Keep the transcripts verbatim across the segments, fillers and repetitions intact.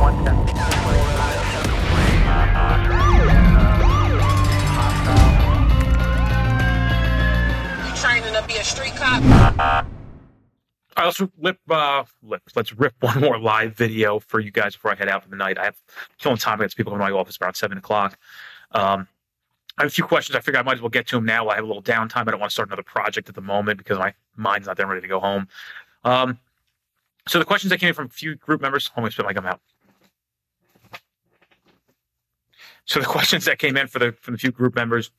Training to be a street cop. All right, let's rip, uh, let's, let's rip one more live video for you guys before I head out for the night. I have killing time against people in my office around seven o'clock. Um, I have a few questions. I figure I might as well get to them now. I have a little downtime. I don't want to start another project at the moment because my mind's not there ready to go home. Um, so the questions that came in from a few group members. Let me spit my gum out. So the questions that came in for the from the few group members.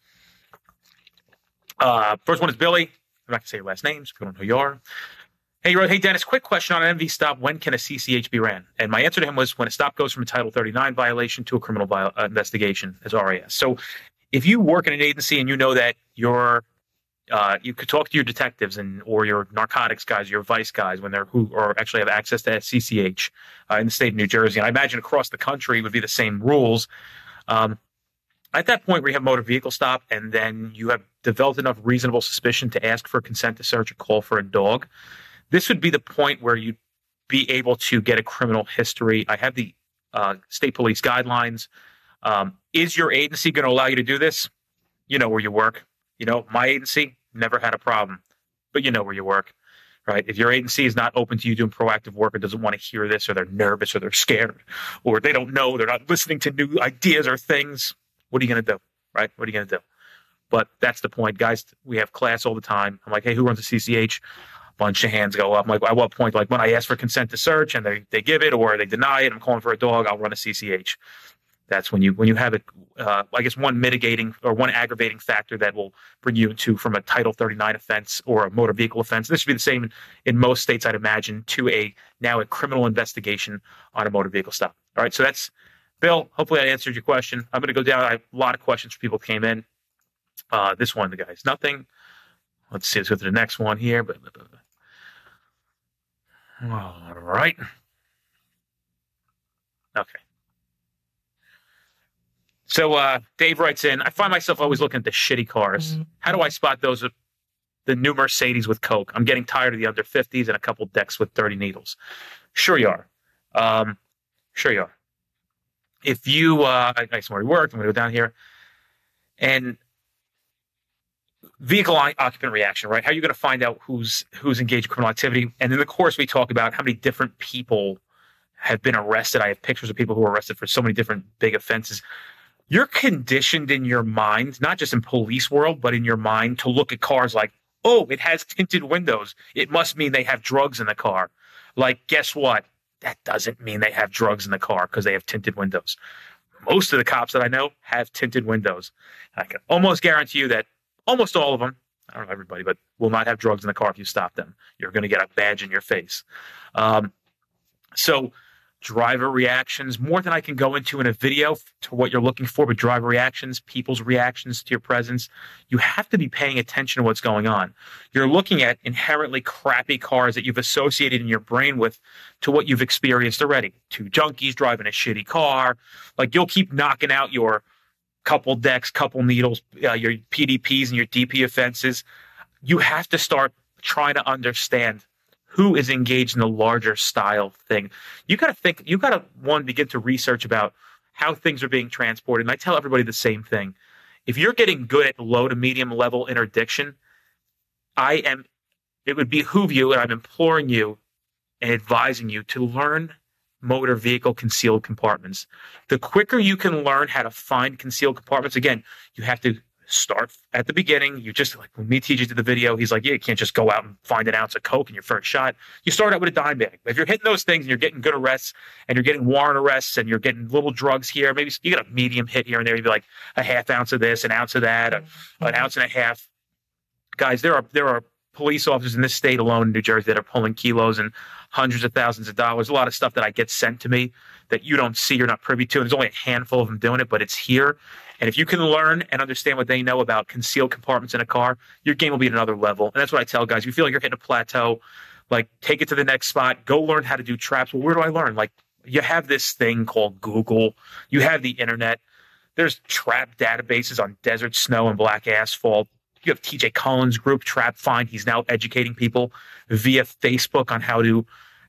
Uh, first one is Billy. I'm not going to say your last names. People don't know who you are. Hey, hey, Dennis, quick question on an M V stop. When can a C C H be ran? And my answer to him was when a stop goes from a Title thirty-nine violation to a criminal viol- uh, investigation as R A S. So if you work in an agency and you know that you're, uh, you could talk to your detectives and or your narcotics guys, your vice guys, when they're who or actually have access to C C H uh, in the state of New Jersey. And I imagine across the country would be the same rules. Um, At that point where you have motor vehicle stop and then you have developed enough reasonable suspicion to ask for consent to search or call for a dog, this would be the point where you'd be able to get a criminal history. I have the uh, state police guidelines. Um, is your agency going to allow you to do this? You know where you work. You know, my agency never had a problem, but you know where you work, right? If your agency is not open to you doing proactive work or doesn't want to hear this, or they're nervous or they're scared or they don't know, they're not listening to new ideas or things, what are you going to do, right? What are you going to do? But that's the point, guys. We have class all the time. I'm like, hey, who runs a C C H? A bunch of hands go up. I'm like, at what point? Like when I ask for consent to search and they, they give it or they deny it, I'm calling for a dog, I'll run a C C H. That's when you when you have it, uh, I guess, one mitigating or one aggravating factor that will bring you into from a Title thirty-nine offense or a motor vehicle offense. This should be the same in, in most states, I'd imagine, to a now a criminal investigation on a motor vehicle stop. All right, so that's Bill. Hopefully I answered your question. I'm going to go down. I have a lot of questions from people who came in. Uh, this one, the guy's nothing. Let's see. Let's go to the next one here. But all right. Okay. So uh, Dave writes in, I find myself always looking at the shitty cars. How do I spot those, the new Mercedes with Coke? I'm getting tired of the under fifties and a couple decks with thirty needles. Sure you are. Um, sure you are. If you, uh, I, I somewhere worked, I'm going to go down here. And vehicle occupant reaction, right? How are you going to find out who's who's engaged in criminal activity? And in the course, we talk about how many different people have been arrested. I have pictures of people who were arrested for so many different big offenses. You're conditioned in your mind, not just in police world, but in your mind to look at cars like, oh, it has tinted windows. It must mean they have drugs in the car. Like, guess what? That doesn't mean they have drugs in the car because they have tinted windows. Most of the cops that I know have tinted windows. I can almost guarantee you that almost all of them, I don't know everybody, but will not have drugs in the car if you stop them. You're going to get a badge in your face. Um, so driver reactions, more than I can go into in a video to what you're looking for, but driver reactions, people's reactions to your presence, you have to be paying attention to what's going on. You're looking at inherently crappy cars that you've associated in your brain with to what you've experienced already. Two junkies driving a shitty car. Like you'll keep knocking out your couple decks, couple needles, uh, your P D Ps and your D P offenses. You have to start trying to understand who is engaged in the larger style thing. You got to think, you got to, one, begin to research about how things are being transported. And I tell everybody the same thing. If you're getting good at low to medium level interdiction, I am, it would behoove you, and I'm imploring you and advising you to learn motor vehicle concealed compartments. The quicker you can learn how to find concealed compartments, again, you have to start at the beginning. You just, like when me T J did the video, he's like, yeah, you can't just go out and find an ounce of Coke in your first shot. You start out with a dime bag. If you're hitting those things and you're getting good arrests and you're getting warrant arrests and you're getting little drugs here, maybe you get a medium hit here and there, you'd be like a half ounce of this, an ounce of that, a, an ounce and a half. Guys, there are there are police officers in this state alone in New Jersey that are pulling kilos and hundreds of thousands of dollars. A lot of stuff that I get sent to me that you don't see, you're not privy to. There's only a handful of them doing it, but it's here. And if you can learn and understand what they know about concealed compartments in a car, your game will be at another level. And that's what I tell guys. If you feel like you're hitting a plateau, like take it to the next spot. Go learn how to do traps. Well, where do I learn? Like you have this thing called Google. You have the internet. There's trap databases on desert snow and black asphalt. You have T J Collins' group, Trap Find. He's now educating people via Facebook on how to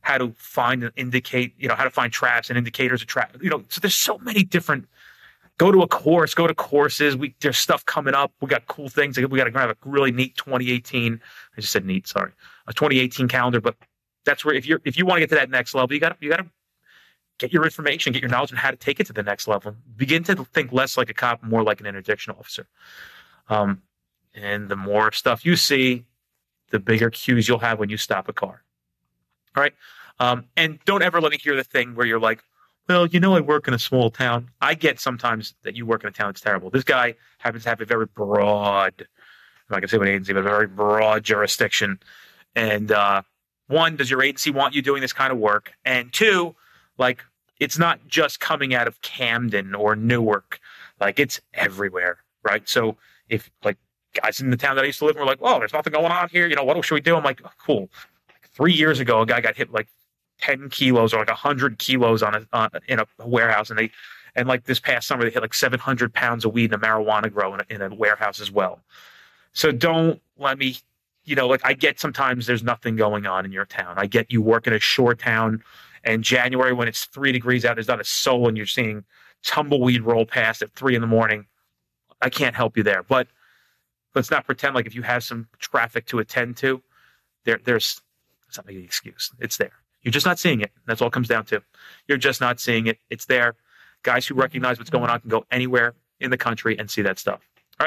how to find and indicate, you know, how to find traps and indicators of trap. You know, so there's so many different. Go to a course, go to courses. We there's stuff coming up. We got cool things. We got to have a really neat twenty eighteen. I just said neat, sorry, a twenty eighteen calendar. But that's where if you're if you want to get to that next level, you got you got to get your information, get your knowledge on how to take it to the next level. Begin to think less like a cop, more like an interdiction officer. Um, and the more stuff you see, the bigger cues you'll have when you stop a car. All right. Um, and don't ever let me hear the thing where you're like, well, you know, I work in a small town. I get sometimes that you work in a town that's terrible. This guy happens to have a very broad, I'm not going to say what agency, but a very broad jurisdiction. And uh, one, does your agency want you doing this kind of work? And two, like, it's not just coming out of Camden or Newark. Like, it's everywhere, right? So if, like, guys in the town that I used to live in were like, oh, there's nothing going on here. You know, what should we do? I'm like, oh, cool. Like, three years ago, a guy got hit like ten kilos or like one hundred kilos on a uh, in a warehouse. And they, and like this past summer, they hit like seven hundred pounds of weed and a marijuana grow in a, in a warehouse as well. So don't let me, you know, like I get sometimes there's nothing going on in your town. I get you work in a shore town, and January when it's three degrees out, there's not a soul, and you're seeing tumbleweed roll past at three in the morning. I can't help you there, but let's not pretend like if you have some traffic to attend to, there, there's it's not making an excuse. It's there. You're just not seeing it. That's all it comes down to. You're just not seeing it. It's there. Guys who recognize what's going on can go anywhere in the country and see that stuff. All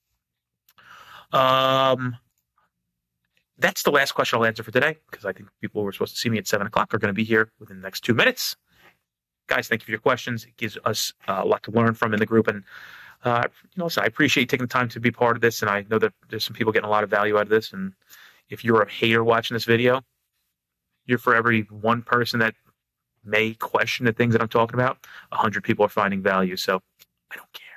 right. Um, that's the last question I'll answer for today, because I think people who were supposed to see me at seven o'clock are going to be here within the next two minutes. Guys, thank you for your questions. It gives us uh, a lot to learn from in the group. And, uh, you know, so I appreciate you taking the time to be part of this. And I know that there's some people getting a lot of value out of this. And if you're a hater watching this video, you're for every one person that may question the things that I'm talking about, a hundred people are finding value. So I don't care.